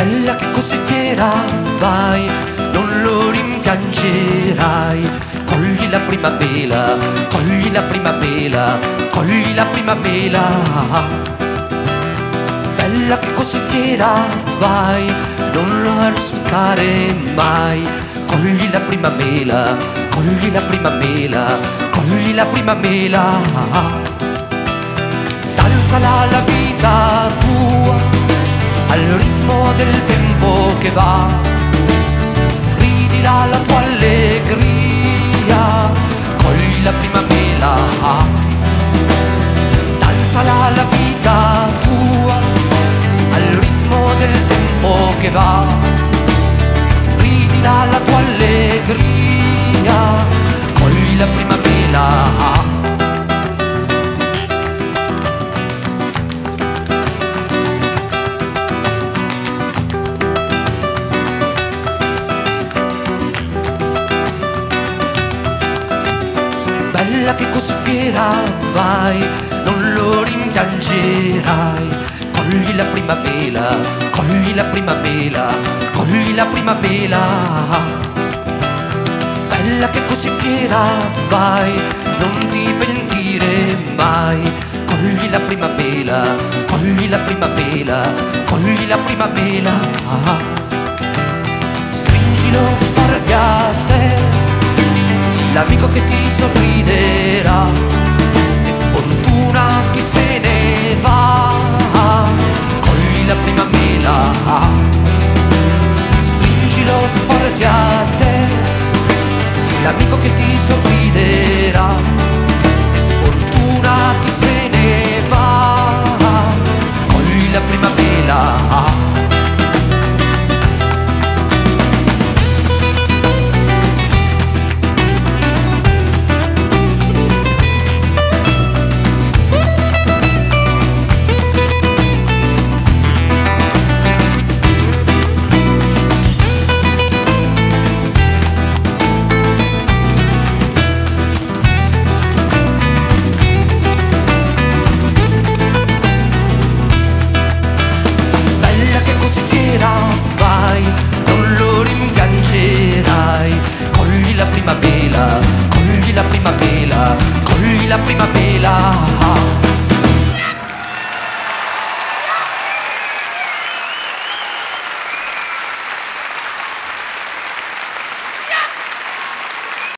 Bella che così fiera vai, non lo rimpiangerai. Cogli la prima mela, cogli la prima mela, cogli la prima mela. Bella che così fiera vai, non lo aspettare mai. Cogli la prima mela, cogli la prima mela, cogli la prima mela. Danzala la vita tua al ritmo del tempo che va, ridila la tua allegria, cogli la prima mela. Danzala la vita tua al ritmo del tempo che va, ridila la tua allegria, cogli la prima mela. Bella che così fiera vai, non lo rimpiangerai. Cogli la prima mela, cogli la prima mela, cogli la prima mela. Bella che così fiera vai, non ti pentire mai. Cogli la prima mela, cogli la prima mela, cogli la prima mela. Stringilo forte a te, l'amico che ti sorriderà, è fortuna chi se ne va. Cogli la prima mela, stringilo forte a te, l'amico che ti sorriderà, è fortuna chi se ne va. Cogli la prima mela. Non lo rimpiangerai. Cogli la prima mela, cogli la prima mela, cogli la prima mela.